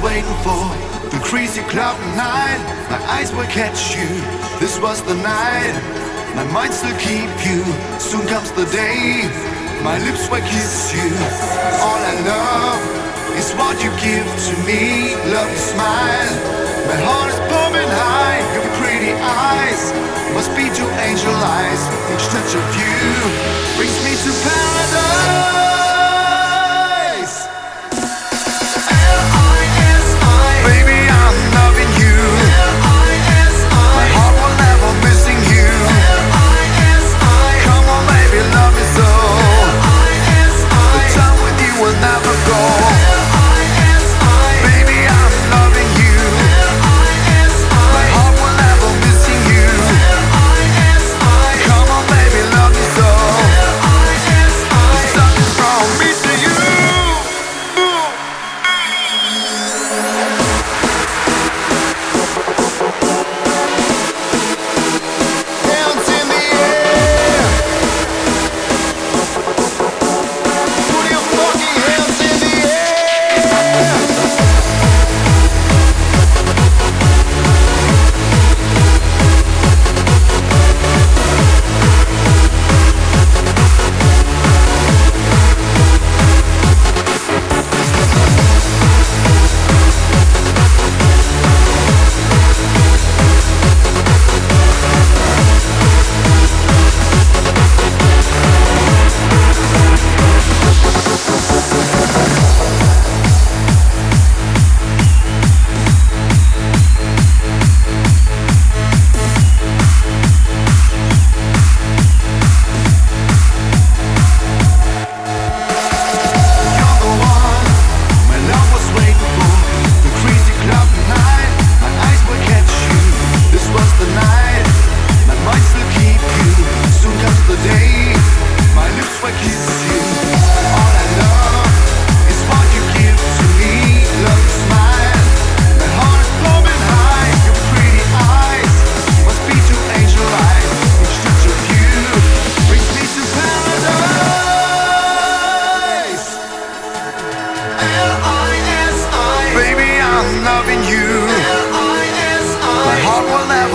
waiting for the crazy cloud night. My eyes will catch you. This was the night. My mind still keep you. Soon comes the day. My lips will kiss you. All I love is what you give to me. Love your smile. My heart is pumping high. Your pretty eyes must be two angel eyes. Each touch of you brings me to paradise. Baby, I'm loving you. My heart will never missing you. Come on, baby, love me so. The time with you will never go. Baby, I'm loving you. My heart will never missing you. Come on, baby, love me so. There's something from me to you. Loving you. My heart will never